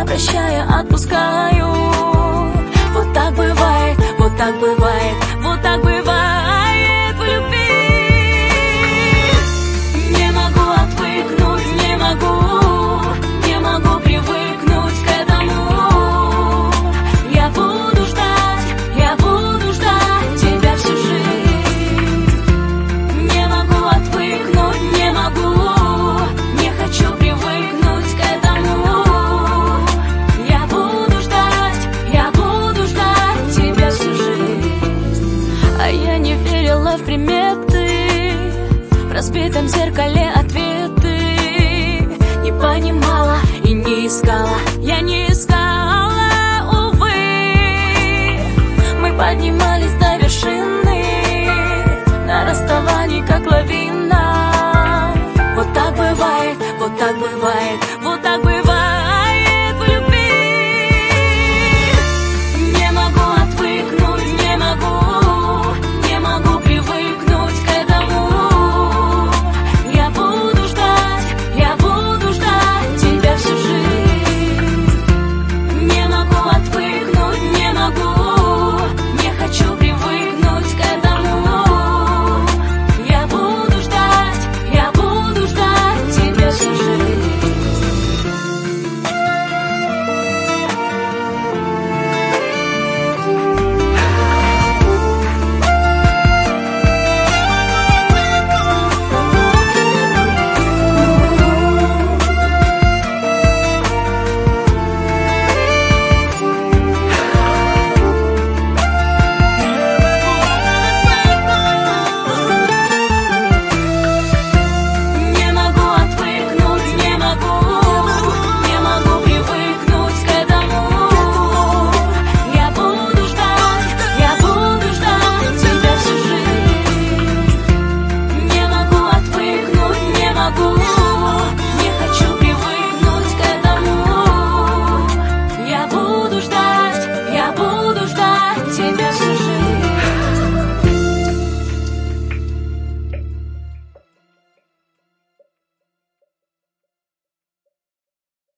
прощая, отпускаю. Вот так бывает, вот так бывает, вот так бывает в любви. Не могу отвыкнуть, не могу привыкнуть к этому. Я буду ждать тебя всю жизнь. Не могу отвыкнуть, не хочу привыкнуть к этому. Я буду ждать тебя всю жизнь. А я не верила в приметы, в разбитом зеркале ответы. Не понимала и не искала